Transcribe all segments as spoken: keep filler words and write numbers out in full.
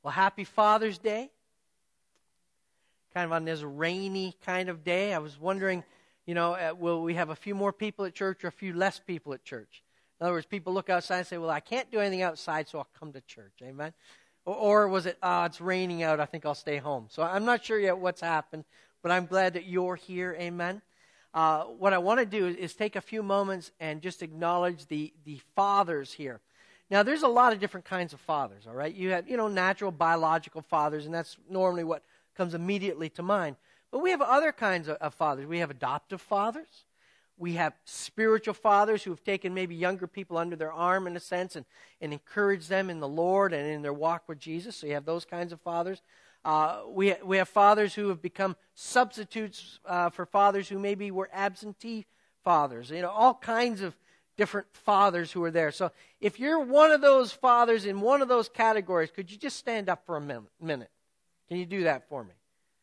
Well, happy Father's Day. Kind of on this rainy kind of day. I was wondering, you know, uh, will we have a few more people at church or a few less people at church? In other words, people look outside and say, well, I can't do anything outside, so I'll come to church. Amen? Or, or was it, oh, it's raining out, I think I'll stay home. So I'm not sure yet what's happened, but I'm glad that you're here. Amen? Uh, what I want to do is, is take a few moments and just acknowledge the, the fathers here. Now, there's a lot of different kinds of fathers, all right? You have, you know, natural, biological fathers, and that's normally what comes immediately to mind. But we have other kinds of, of fathers. We have adoptive fathers. We have spiritual fathers who have taken maybe younger people under their arm, in a sense, and, and encouraged them in the Lord and in their walk with Jesus. So you have those kinds of fathers. Uh, we, we have fathers who have become substitutes uh, for fathers who maybe were absentee fathers. You know, all kinds of different fathers who are there. So if you're one of those fathers in one of those categories, could you just stand up for a minute? Can you do that for me?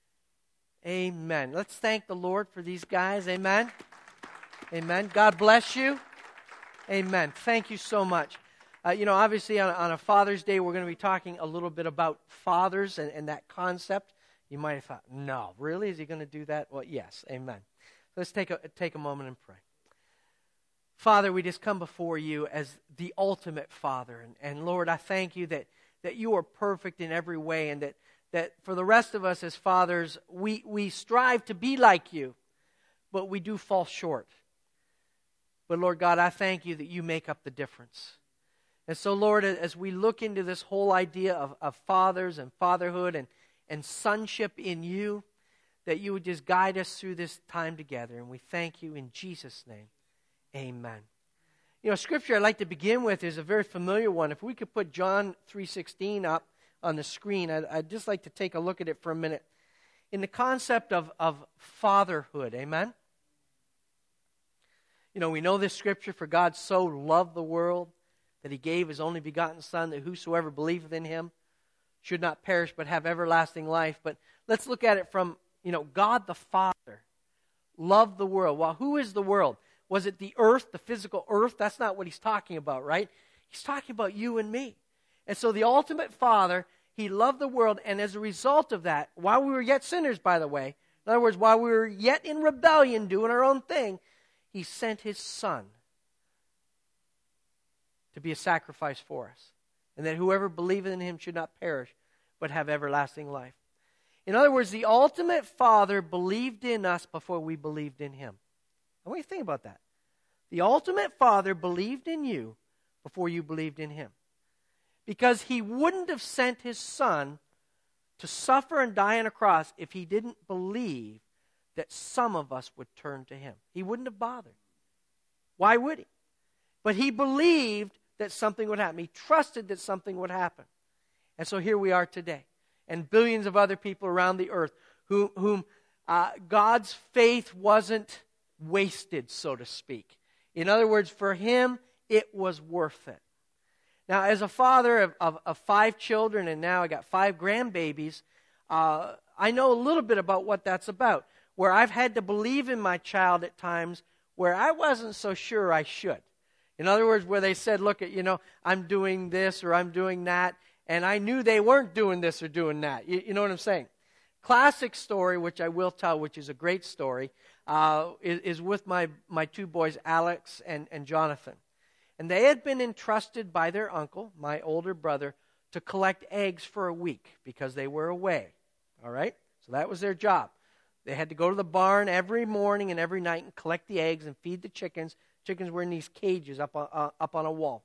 Amen. Let's thank the Lord for these guys. Amen. Amen. God bless you. Amen. Thank you so much. Uh, you know, obviously on, on a Father's Day, we're going to be talking a little bit about fathers and, and that concept. You might have thought, no, really? Is he going to do that? Well, yes. Amen. Let's take a, take a moment and pray. Father, we just come before you as the ultimate Father. And, and Lord, I thank you that, that you are perfect in every way, and that, that for the rest of us as fathers, we, we strive to be like you, but we do fall short. But Lord God, I thank you that you make up the difference. And so, Lord, as we look into this whole idea of, of fathers and fatherhood and, and sonship in you, that you would just guide us through this time together. And we thank you in Jesus' name. Amen. You know, scripture I'd like to begin with is a very familiar one. If we could put John three sixteen up on the screen, I'd, I'd just like to take a look at it for a minute. In the concept of, of fatherhood, amen? You know, we know this scripture, for God so loved the world that he gave his only begotten Son, that whosoever believeth in him should not perish but have everlasting life. But let's look at it from, you know, God the Father loved the world. Well, who is the world? Was it the earth, the physical earth? That's not what he's talking about, right? He's talking about you and me. And so the ultimate Father, he loved the world, and as a result of that, while we were yet sinners, by the way, in other words, while we were yet in rebellion, doing our own thing, he sent his Son to be a sacrifice for us, and that whoever believeth in him should not perish, but have everlasting life. In other words, the ultimate Father believed in us before we believed in him. I want you to think about that. The ultimate Father believed in you before you believed in him, because he wouldn't have sent his Son to suffer and die on a cross if he didn't believe that some of us would turn to him. He wouldn't have bothered. Why would he? But he believed that something would happen. He trusted that something would happen. And so here we are today. And billions of other people around the earth who, whom uh, God's faith wasn't wasted, so to speak. In other words, for him, it was worth it. Now, as a father of, of, of five children, and now I got five grandbabies, uh, I know a little bit about what that's about, where I've had to believe in my child at times where I wasn't so sure I should. In other words, where they said, look, at you know, I'm doing this or I'm doing that, and I knew they weren't doing this or doing that. You, you know what I'm saying? Classic story, which I will tell, which is a great story, uh, is, is with my, my two boys, Alex and, and Jonathan. And they had been entrusted by their uncle, my older brother, to collect eggs for a week because they were away. All right? So that was their job. They had to go to the barn every morning and every night and collect the eggs and feed the chickens. Chickens were in these cages up on, uh, up on a wall.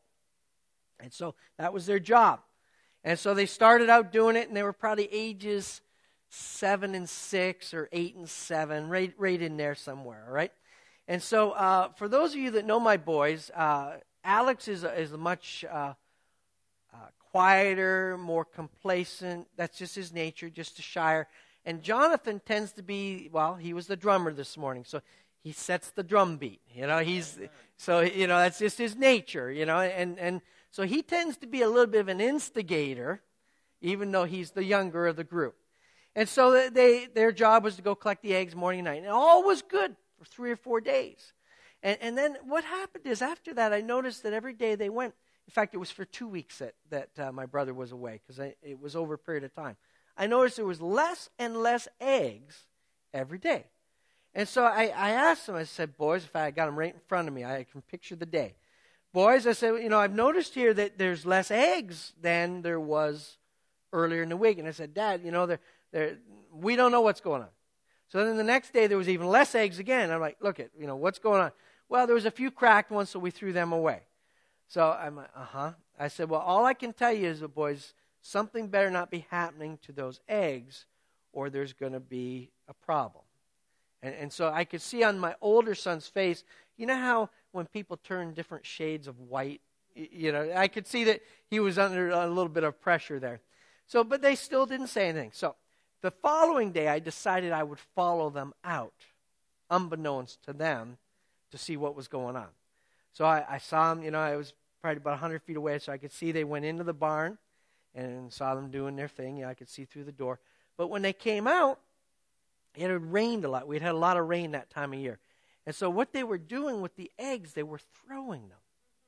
And so that was their job. And so they started out doing it, and they were probably ages seven and six or eight and seven, right, right in there somewhere, all right? And so uh, for those of you that know my boys, uh, Alex is a, is a much uh, uh, quieter, more complacent. That's just his nature, just a shyer. And Jonathan tends to be, well, he was the drummer this morning, so he sets the drum beat. You know, he's, so, you know, that's just his nature, you know, and, and so he tends to be a little bit of an instigator, even though he's the younger of the group. And so they, their job was to go collect the eggs morning and night, and all was good for three or four days. And, and then what happened is after that, I noticed that every day they went, In fact, it was for two weeks that, that uh, my brother was away because it was over a period of time. I noticed there was less and less eggs every day. And so I, I asked them, I said, boys, in fact, I got them right in front of me. I can picture the day. Boys, I said, you know, I've noticed here that there's less eggs than there was earlier in the week. And I said, Dad, you know, they're, they're, we don't know what's going on. So then the next day there was even less eggs again. I'm like, look, it, you know, what's going on? Well, there was a few cracked ones, so we threw them away. So I'm like, uh-huh. I said, well, all I can tell you is, boys, something better not be happening to those eggs or there's going to be a problem. And, and so I could see on my older son's face, you know how when people turn different shades of white, you know, I could see that he was under a little bit of pressure there. So, but they still didn't say anything. So the following day, I decided I would follow them out, unbeknownst to them, to see what was going on. So I, I saw them, you know, I was probably about one hundred feet away, so I could see they went into the barn and saw them doing their thing. You know, I could see through the door. But when they came out, it had rained a lot. We'd had a lot of rain that time of year. And so what they were doing with the eggs, they were throwing them.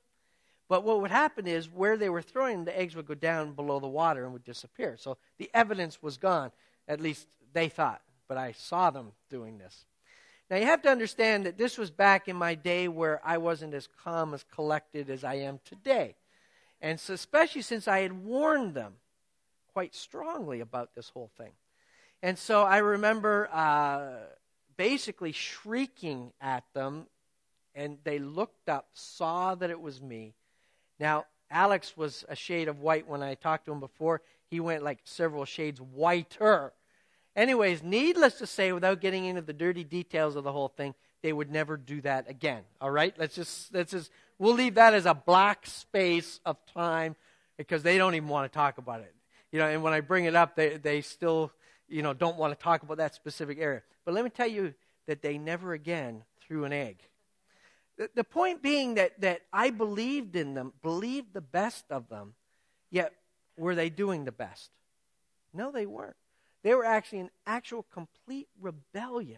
But what would happen is where they were throwing them, the eggs would go down below the water and would disappear. So the evidence was gone, at least they thought. But I saw them doing this. Now you have to understand that this was back in my day where I wasn't as calm, as collected as I am today. And so especially since I had warned them quite strongly about this whole thing. And so I remember uh, basically shrieking at them, and they looked up, saw that it was me. Now, Alex was a shade of white when I talked to him before. He went like several shades whiter. Anyways, needless to say, without getting into the dirty details of the whole thing, they would never do that again. All right? Let's just, let's just, we'll leave that as a black space of time because they don't even want to talk about it. You know, and when I bring it up, they, they still, you know, don't want to talk about that specific area. But let me tell you that they never again threw an egg. The, the point being that, that I believed in them, believed the best of them, yet were they doing the best? No, they weren't. They were actually in actual complete rebellion.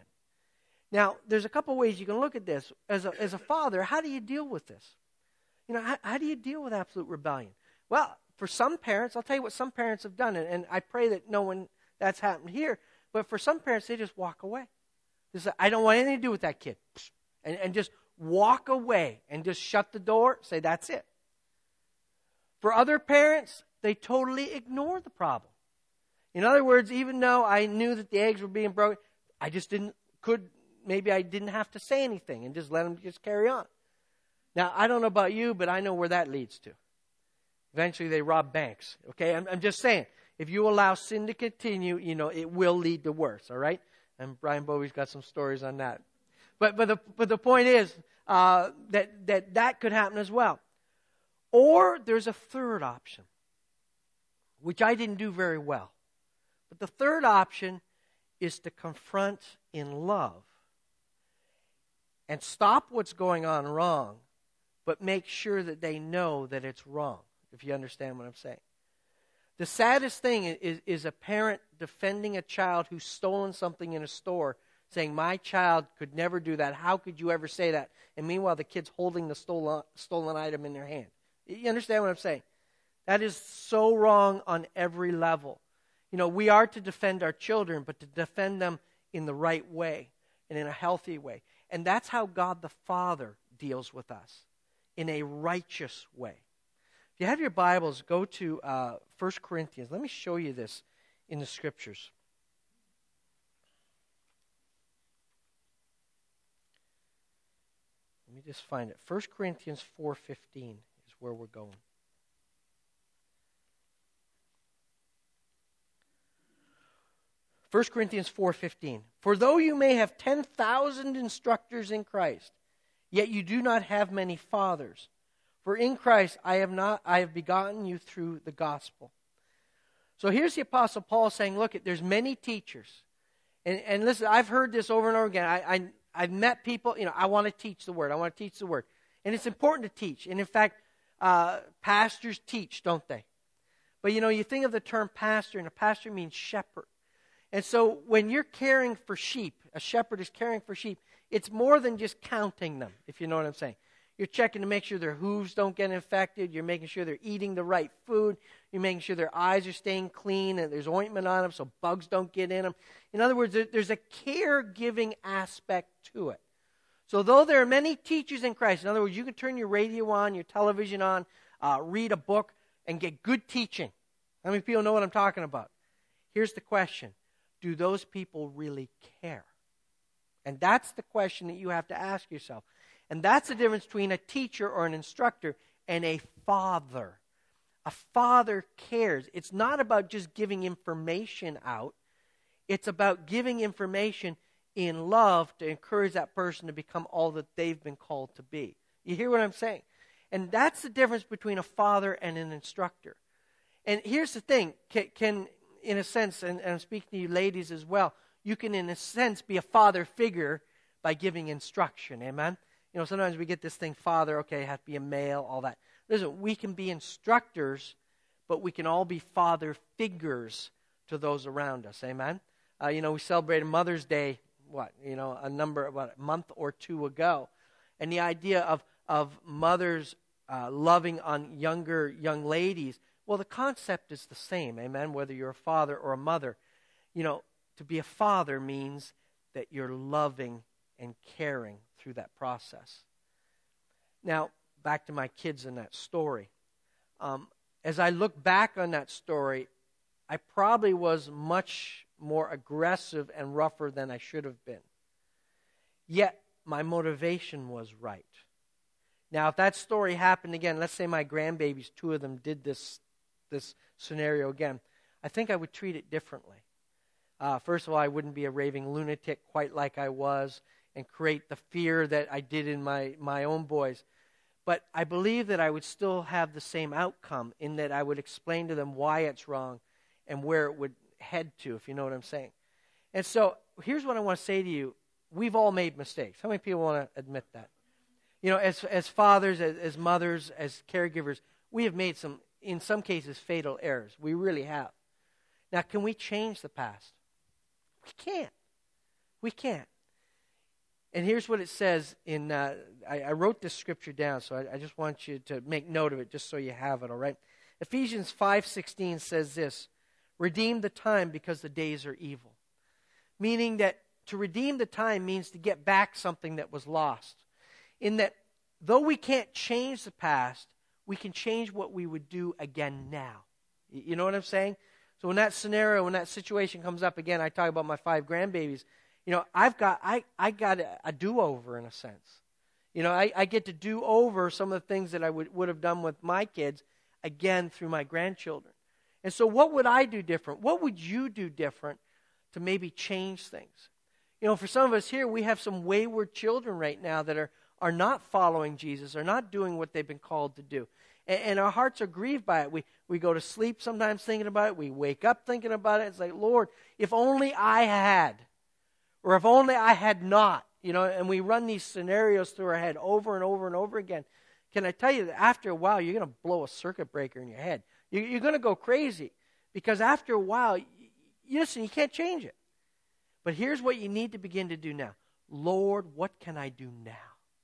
Now, there's a couple ways you can look at this. As a, as a father, how do you deal with this? You know, how, how do you deal with absolute rebellion? Well, for some parents, I'll tell you what some parents have done, and, and I pray that no one that's happened here, but for some parents, they just walk away. They say, I don't want anything to do with that kid. And, and just walk away and just shut the door, say that's it. For other parents, they totally ignore the problem. In other words, even though I knew that the eggs were being broken, I just didn't, could, maybe I didn't have to say anything and just let them just carry on. Now, I don't know about you, but I know where that leads to. Eventually they rob banks, okay? I'm, I'm just saying, if you allow sin to continue, you know, it will lead to worse, all right? And Brian Bowie's got some stories on that. But but the, but the point is uh, that, that that could happen as well. Or there's a third option, which I didn't do very well. But the third option is to confront in love and stop what's going on wrong, but make sure that they know that it's wrong, if you understand what I'm saying. The saddest thing is, is a parent defending a child who's stolen something in a store, saying, my child could never do that. How could you ever say that? And meanwhile, the kid's holding the stolen, stolen item in their hand. You understand what I'm saying? That is so wrong on every level. You know, we are to defend our children, but to defend them in the right way and in a healthy way. And that's how God the Father deals with us, in a righteous way. If you have your Bibles, go to uh, First Corinthians. Let me show you this in the Scriptures. Let me just find it. First Corinthians four fifteen is where we're going. First Corinthians four fifteen. For though you may have ten thousand instructors in Christ, yet you do not have many fathers. For in Christ I have not I have begotten you through the gospel. So here's the Apostle Paul saying, look, there's many teachers. And, and listen, I've heard this over and over again. I, I, I've met people, you know, I want to teach the Word. I want to teach the Word. And it's important to teach. And in fact, uh, pastors teach, don't they? But you know, you think of the term pastor, and a pastor means shepherd. And so when you're caring for sheep, a shepherd is caring for sheep, it's more than just counting them, if you know what I'm saying. You're checking to make sure their hooves don't get infected. You're making sure they're eating the right food. You're making sure their eyes are staying clean and there's ointment on them so bugs don't get in them. In other words, there's a caregiving aspect to it. So though there are many teachers in Christ, in other words, you can turn your radio on, your television on, uh, read a book, and get good teaching. How many people know what I'm talking about? Here's the question. Do those people really care? And that's the question that you have to ask yourself. And that's the difference between a teacher or an instructor and a father. A father cares. It's not about just giving information out. It's about giving information in love to encourage that person to become all that they've been called to be. You hear what I'm saying? And that's the difference between a father and an instructor. And here's the thing. Can, can in a sense, and, and I'm speaking to you ladies as well, you can in a sense be a father figure by giving instruction. Amen? You know, sometimes we get this thing, father, okay, have to be a male, all that. Listen, we can be instructors, but we can all be father figures to those around us. Amen? Uh, you know, we celebrated Mother's Day, what, you know, a number, about a month or two ago. And the idea of, of mothers uh, loving on younger young ladies, well, the concept is the same, amen, whether you're a father or a mother. You know, to be a father means that you're loving and caring through that process. Now, back to my kids in that story. Um, as I look back on that story, I probably was much more aggressive and rougher than I should have been. Yet, my motivation was right. Now, if that story happened again, let's say my grandbabies, two of them did this, this scenario again, I think I would treat it differently. Uh, first of all, I wouldn't be a raving lunatic quite like I was and create the fear that I did in my, my own boys. But I believe that I would still have the same outcome in that I would explain to them why it's wrong and where it would head to, if you know what I'm saying. And so here's what I want to say to you. We've all made mistakes. How many people want to admit that? You know, as as fathers, as, as mothers, as caregivers, we have made some, in some cases, fatal errors. We really have. Now, can we change the past? We can't. We can't. And here's what it says in, uh, I, I wrote this scripture down, so I, I just want you to make note of it just so you have it, all right? Ephesians five sixteen says this, redeem the time because the days are evil. Meaning that to redeem the time means to get back something that was lost. In that, though we can't change the past, we can change what we would do again now. You know what I'm saying? So when that scenario, when that situation comes up again, I talk about my five grandbabies. You know, I've got I, I got a, a do-over in a sense. You know, I, I get to do over some of the things that I would, would have done with my kids again through my grandchildren. And so what would I do different? What would you do different to maybe change things? You know, for some of us here, we have some wayward children right now that are, are not following Jesus, are not doing what they've been called to do. And, and our hearts are grieved by it. We, we go to sleep sometimes thinking about it. We wake up thinking about it. It's like, Lord, if only I had, or if only I had not, you know, and we run these scenarios through our head over and over and over again. Can I tell you that after a while, you're going to blow a circuit breaker in your head. You, you're going to go crazy because after a while, you, listen, you can't change it. But here's what you need to begin to do now. Lord, what can I do now?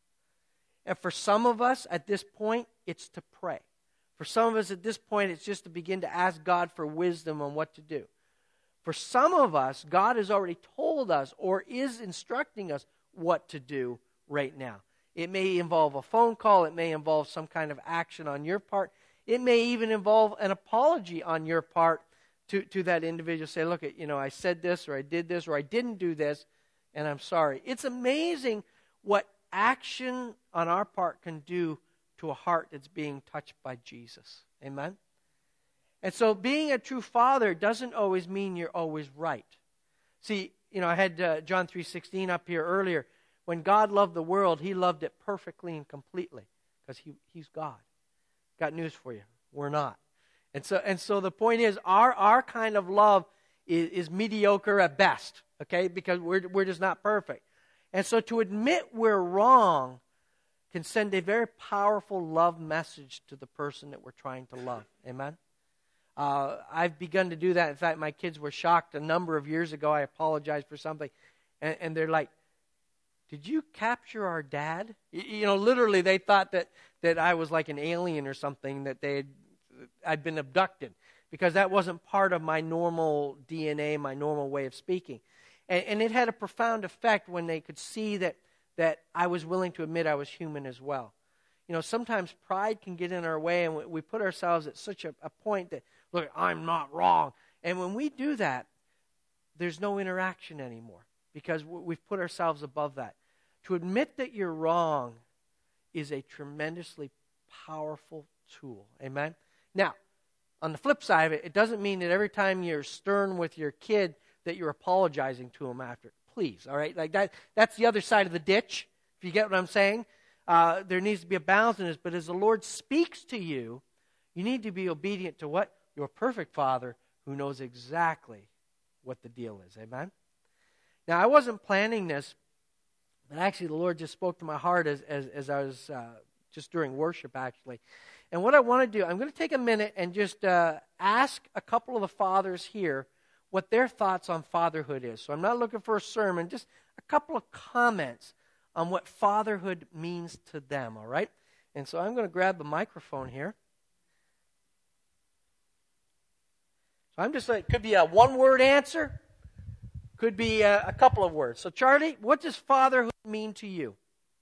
And for some of us at this point, it's to pray. For some of us at this point, it's just to begin to ask God for wisdom on what to do. For some of us, God has already told us or is instructing us what to do right now. It may involve a phone call. It may involve some kind of action on your part. It may even involve an apology on your part to, to that individual. Say, look, you know, I said this or I did this or I didn't do this, and I'm sorry. It's amazing what action on our part can do to a heart that's being touched by Jesus. Amen? And so being a true father doesn't always mean you're always right. See, you know, I had uh, John three sixteen up here earlier. When God loved the world, he loved it perfectly and completely because he, he's God. Got news for you. We're not. And so and so the point is, our, our kind of love is, is mediocre at best, okay, because we're, we're just not perfect. And so to admit we're wrong can send a very powerful love message to the person that we're trying to love. Amen? Uh, I've begun to do that. In fact, my kids were shocked a number of years ago. I apologized for something. And, and they're like, did you capture our dad? You know, literally they thought that, that I was like an alien or something, that they had, I'd been abducted, because that wasn't part of my normal D N A, my normal way of speaking. And, and it had a profound effect when they could see that, that I was willing to admit I was human as well. You know, sometimes pride can get in our way, and we put ourselves at such a, a point that, look, I'm not wrong. And when we do that, there's no interaction anymore, because we've put ourselves above that. To admit that you're wrong is a tremendously powerful tool. Amen? Now, on the flip side of it, it doesn't mean that every time you're stern with your kid that you're apologizing to him after. Please, all right? Like that, that's the other side of the ditch, if you get what I'm saying. Uh, there needs to be a balance in this. But as the Lord speaks to you, you need to be obedient to what? Your perfect Father who knows exactly what the deal is. Amen? Now, I wasn't planning this, but actually the Lord just spoke to my heart as, as, as I was uh, just during worship, actually. And what I want to do, I'm going to take a minute and just uh, ask a couple of the fathers here what their thoughts on fatherhood is. So I'm not looking for a sermon, just a couple of comments on what fatherhood means to them, all right? And so I'm going to grab the microphone here. So I'm just like, could be a one-word answer, could be a, a couple of words. So Charlie, what does fatherhood mean to you?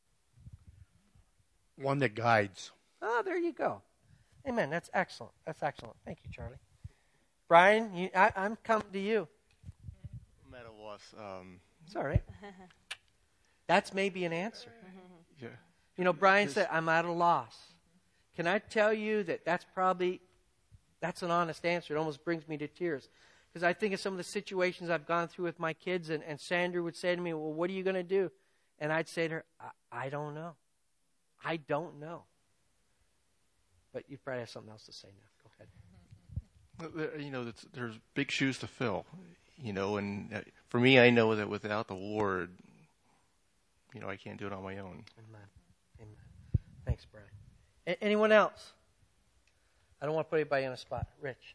One that guides. Oh, there you go. Amen. That's excellent. That's excellent. Thank you, Charlie. Brian, you, I, I'm coming to you. I'm at a loss. Um, it's all right. That's maybe an answer. yeah. You know, Brian said, I'm at a loss. Can I tell you that that's probably, that's an honest answer. It almost brings me to tears. Because I think of some of the situations I've gone through with my kids, and, and Sandra would say to me, well, what are you going to do? And I'd say to her, I, I don't know. I don't know. But you probably have something else to say now. Go ahead. You know, there's big shoes to fill, you know, and for me, I know that without the Lord, you know, I can't do it on my own. Amen. Amen. Thanks, Brian. A- anyone else? I don't want to put anybody on a spot. Rich.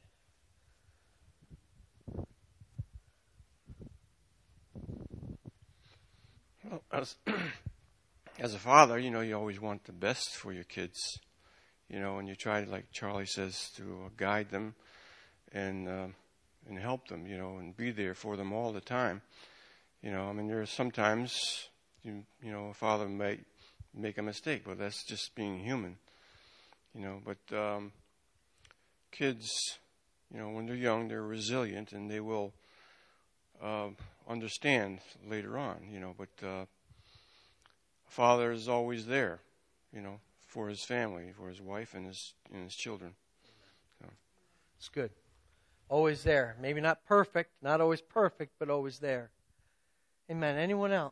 Well, as, as a father, you know, you always want the best for your kids, you know, and you try, like Charlie says, to uh, guide them and uh, and help them, you know, and be there for them all the time. You know, I mean, there's sometimes, you, you know, a father might make a mistake, but that's just being human, you know. But um, kids, you know, when they're young, they're resilient and they will uh, understand later on, you know. But uh, a father is always there, you know, for his family, for his wife and his and his children. So. It's good. Always there. Maybe not perfect, not always perfect, but always there. Amen. Anyone else?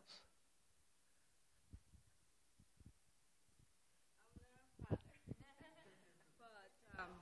But, um,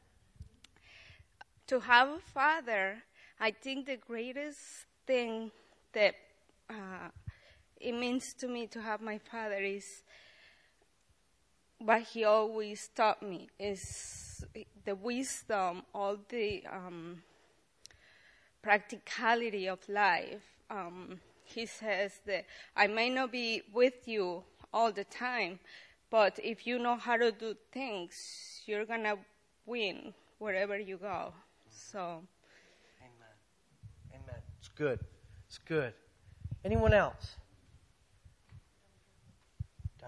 to have a father, I think the greatest thing that uh, it means to me to have my father is what he always taught me, is the wisdom, all the um, practicality of life. Um, he says that I may not be with you all the time, but if you know how to do things, you're going to win wherever you go. So, Amen. Amen. It's good. It's good. Anyone else? Donnie.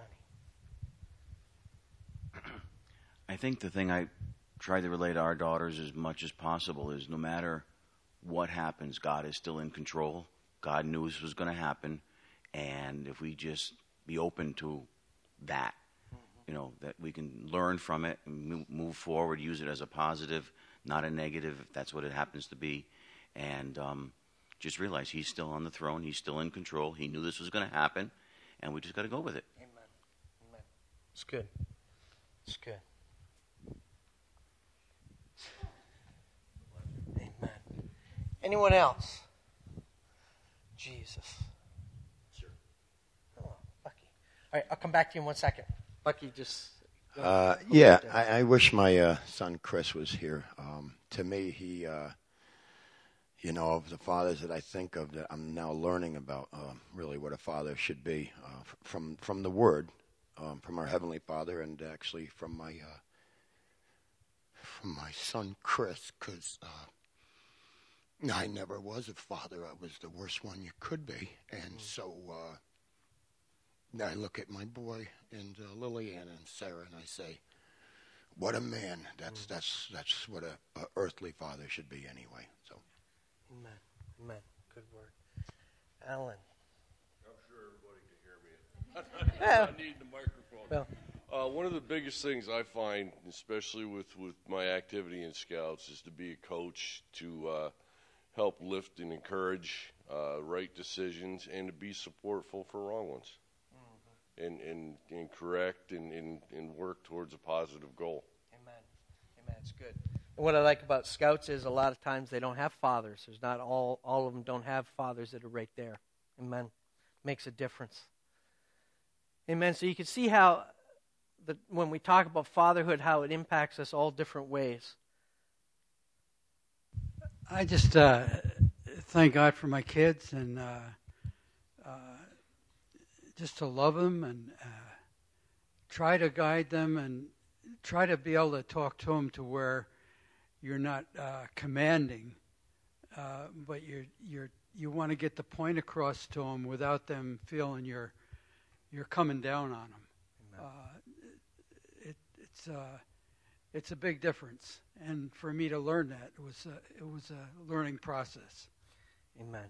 I think the thing I try to relay to our daughters as much as possible is no matter what happens, God is still in control. God knew this was going to happen. And if we just be open to that, you know, that we can learn from it and move forward, use it as a positive, not a negative, if that's what it happens to be. And um, just realize he's still on the throne. He's still in control. He knew this was going to happen. And we just got to go with it. Amen. Amen. It's good. It's good. Amen. Anyone else? Jesus. Sure. Oh, Bucky. All right, I'll come back to you in one second. Bucky, just... Uh, yeah, I, I wish my uh, son Chris was here. Um, to me, he uh, you know, of the fathers that I think of, that I'm now learning about uh, really what a father should be uh, f- from from the Word, um, from our Heavenly Father, and actually from my uh, from my son Chris, because uh, I never was a father. I was the worst one you could be, and mm. so uh, I look at my boy and uh, Lillian and Sarah, and I say, "What a man! That's mm. that's that's what a, a earthly father should be, anyway." So. Amen. Amen. Good word. Alan. I'm sure everybody can hear me. I need the microphone. Well, uh, one of the biggest things I find, especially with, with my activity in Scouts, is to be a coach, to uh, help lift and encourage uh, right decisions, and to be supportful for wrong ones, mm-hmm. and, and and correct and, and, and work towards a positive goal. Amen. Amen. It's good. And what I like about Scouts is a lot of times they don't have fathers. There's not all, all of them don't have fathers that are right there. Amen. Makes a difference. Amen. So you can see how the, when we talk about fatherhood, how it impacts us all different ways. I just uh, thank God for my kids, and uh, uh, just to love them and uh, try to guide them and try to be able to talk to them to where you're not uh, commanding, uh, but you're you're you want to get the point across to them without them feeling you're you're coming down on them. Uh, it, it's uh, it's a big difference, and for me to learn that, it was a, it was a learning process. Amen.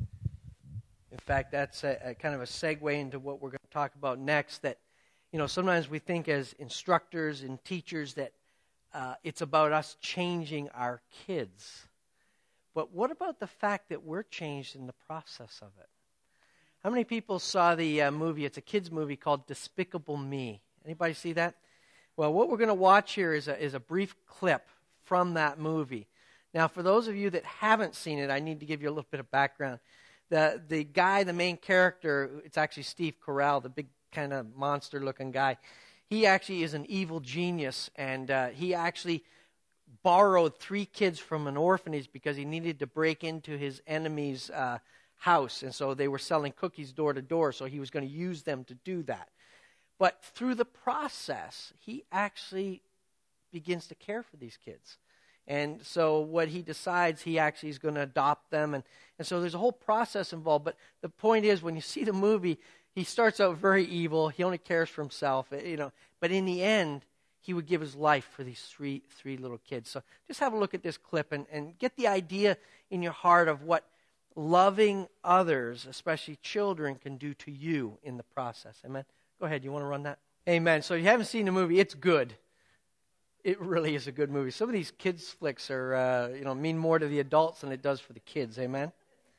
In fact, that's a, a kind of a segue into what we're going to talk about next. That, you know, sometimes we think as instructors and teachers that Uh, it's about us changing our kids. But what about the fact that we're changed in the process of it? How many people saw the uh, movie? It's a kids' movie called Despicable Me. Anybody see that? Well, what we're going to watch here is a, is a brief clip from that movie. Now, for those of you that haven't seen it, I need to give you a little bit of background. The, the guy, the main character, it's actually Steve Carell, the big kind of monster-looking guy. He actually is an evil genius, and uh, he actually borrowed three kids from an orphanage because he needed to break into his enemy's uh, house. And so they were selling cookies door to door, so he was going to use them to do that. But through the process, he actually begins to care for these kids. And so what he decides, he actually is going to adopt them. And, and so there's a whole process involved. But the point is, when you see the movie, he starts out very evil. He only cares for himself, you know. But in the end, he would give his life for these three three little kids. So just have a look at this clip and, and get the idea in your heart of what loving others, especially children, can do to you in the process. Amen? Go ahead. You want to run that? Amen. So if you haven't seen the movie, it's good. It really is a good movie. Some of these kids' flicks are, uh, you know, mean more to the adults than it does for the kids. Amen?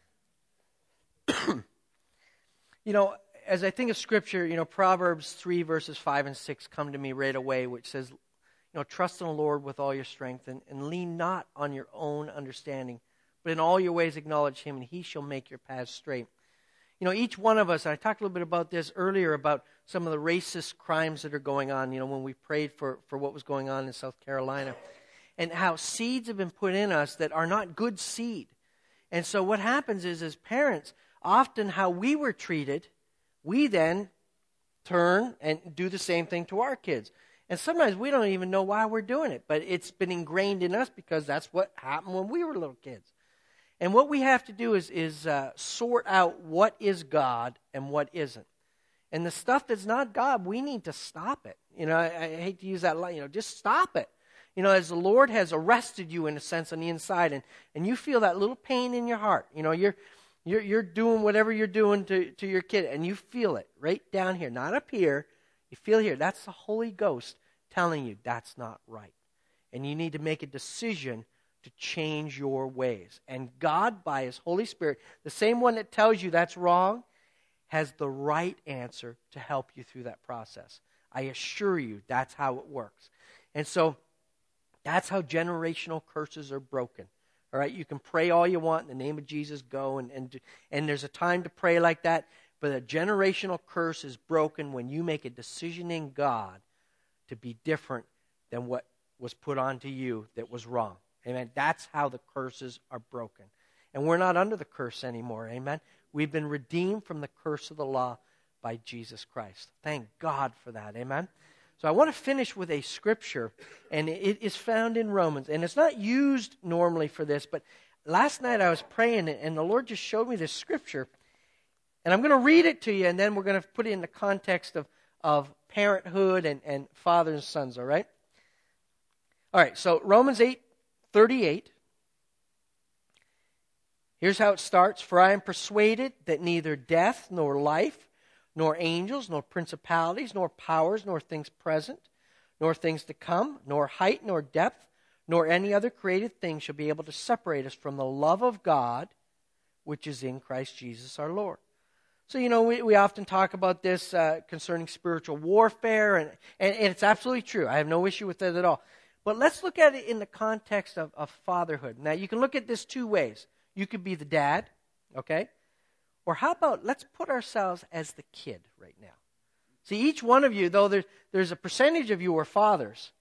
You know, as I think of Scripture, you know, Proverbs three, verses five and six come to me right away, which says, you know, trust in the Lord with all your strength and, and lean not on your own understanding, but in all your ways acknowledge Him, and He shall make your paths straight. You know, each one of us, and I talked a little bit about this earlier, about some of the racist crimes that are going on, you know, when we prayed for, for what was going on in South Carolina, and how seeds have been put in us that are not good seed. And so what happens is, as parents, often how we were treated, we then turn and do the same thing to our kids. And sometimes we don't even know why we're doing it, but it's been ingrained in us because that's what happened when we were little kids. And what we have to do is, is uh, sort out what is God and what isn't. And the stuff that's not God, we need to stop it. You know, I, I hate to use that line, you know, just stop it. You know, as the Lord has arrested you in a sense on the inside, and, and you feel that little pain in your heart. You know, you're you're you're doing whatever you're doing to, to your kid, and you feel it right down here, not up here. You feel here. That's the Holy Ghost telling you that's not right. And you need to make a decision to change your ways. And God, by His Holy Spirit, the same one that tells you that's wrong, has the right answer to help you through that process. I assure you that's how it works. And so that's how generational curses are broken. All right, you can pray all you want in the name of Jesus, go, and, and, and there's a time to pray like that, but a generational curse is broken when you make a decision in God to be different than what was put onto you that was wrong. Amen. That's how the curses are broken. And we're not under the curse anymore. Amen? We've been redeemed from the curse of the law by Jesus Christ. Thank God for that. Amen? So I want to finish with a scripture, and it is found in Romans. And it's not used normally for this, but last night I was praying, and the Lord just showed me this scripture. And I'm going to read it to you, and then we're going to put it in the context of, of parenthood and, and fathers and sons, all right? All right, so Romans eight thirty-eight. Here's how it starts. For I am persuaded that neither death nor life, nor angels, nor principalities, nor powers, nor things present, nor things to come, nor height, nor depth, nor any other created thing shall be able to separate us from the love of God, which is in Christ Jesus our Lord. So, you know, we, we often talk about this uh, concerning spiritual warfare, and, and, and it's absolutely true. I have no issue with that at all. But let's look at it in the context of, of fatherhood. Now, you can look at this two ways. You could be the dad, okay? Or how about, let's put ourselves as the kid right now. See, each one of you, though there's, there's a percentage of you are fathers,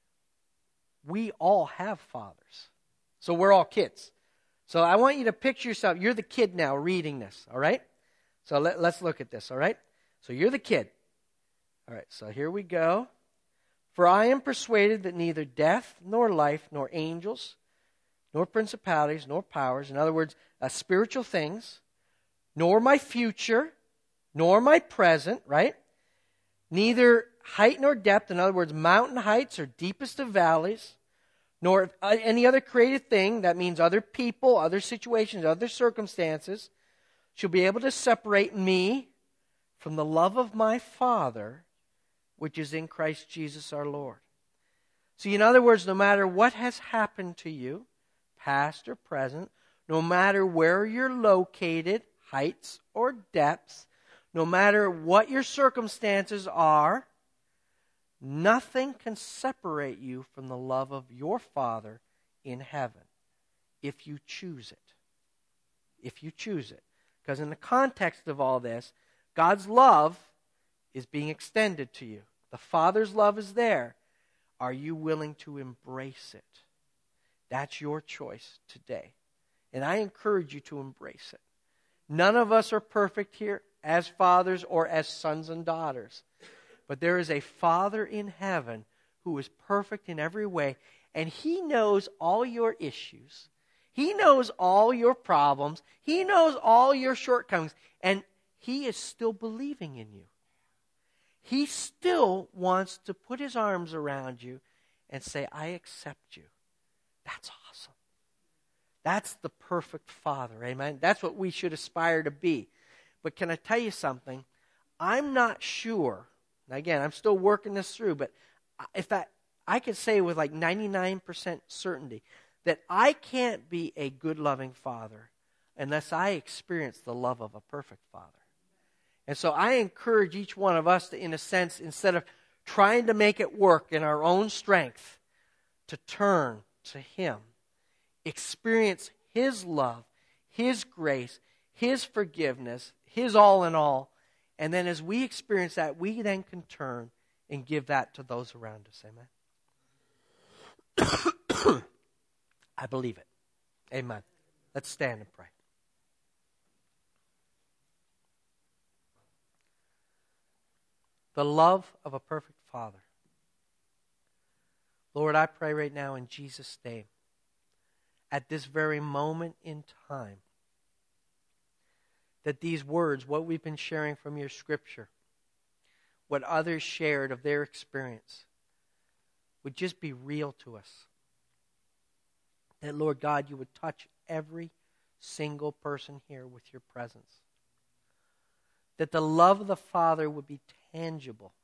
we all have fathers. So we're all kids. So I want you to picture yourself, you're the kid now reading this, all right? So let, let's look at this, all right? So you're the kid. All right, so here we go. For I am persuaded that neither death, nor life, nor angels, nor principalities, nor powers, in other words, uh, spiritual things, nor my future, nor my present, right? Neither height nor depth, in other words, mountain heights or deepest of valleys, nor any other created thing, that means other people, other situations, other circumstances, shall be able to separate me from the love of my Father, which is in Christ Jesus our Lord. See, in other words, no matter what has happened to you, past or present, no matter where you're located, heights or depths, no matter what your circumstances are, nothing can separate you from the love of your Father in heaven if you choose it. If you choose it. Because in the context of all this, God's love is being extended to you. The Father's love is there. Are you willing to embrace it? That's your choice today. And I encourage you to embrace it. None of us are perfect here as fathers or as sons and daughters. But there is a Father in heaven who is perfect in every way, and He knows all your issues. He knows all your problems. He knows all your shortcomings. And He is still believing in you. He still wants to put His arms around you and say, I accept you. That's awesome. That's the perfect Father. Amen? That's what we should aspire to be. But can I tell you something? I'm not sure. Now again, I'm still working this through, but if that, I could say with like ninety-nine percent certainty that I can't be a good, loving father unless I experience the love of a perfect Father. And so I encourage each one of us to, in a sense, instead of trying to make it work in our own strength, to turn to Him, experience His love, His grace, His forgiveness, His all in all. And then as we experience that, we then can turn and give that to those around us. Amen. I believe it. Amen. Let's stand and pray. The love of a perfect Father. Lord, I pray right now in Jesus' name, at this very moment in time, that these words, what we've been sharing from your Scripture, what others shared of their experience, would just be real to us. That, Lord God, you would touch every single person here with your presence. That the love of the Father would be tangible.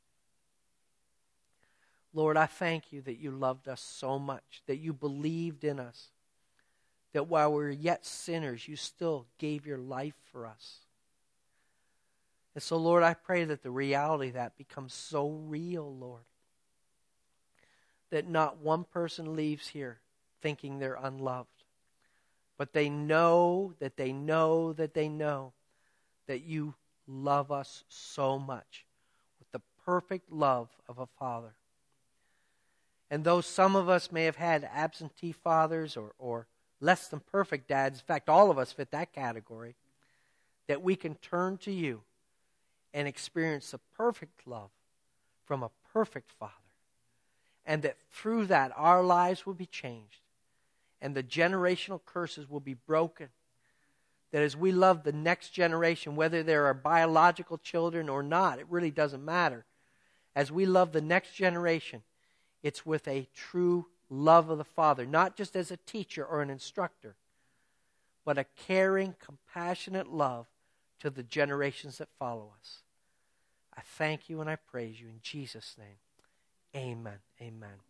Lord, I thank you that you loved us so much, that you believed in us, that while we were yet sinners, you still gave your life for us. And so, Lord, I pray that the reality of that becomes so real, Lord, that not one person leaves here thinking they're unloved, but they know that they know that they know that you love us so much with the perfect love of a Father. And though some of us may have had absentee fathers or, or less than perfect dads, in fact, all of us fit that category, that we can turn to you and experience the perfect love from a perfect Father. And that through that, our lives will be changed. And the generational curses will be broken. That as we love the next generation, whether they're our biological children or not, it really doesn't matter. As we love the next generation, it's with a true love of the Father, not just as a teacher or an instructor, but a caring, compassionate love to the generations that follow us. I thank you and I praise you in Jesus' name. Amen. Amen.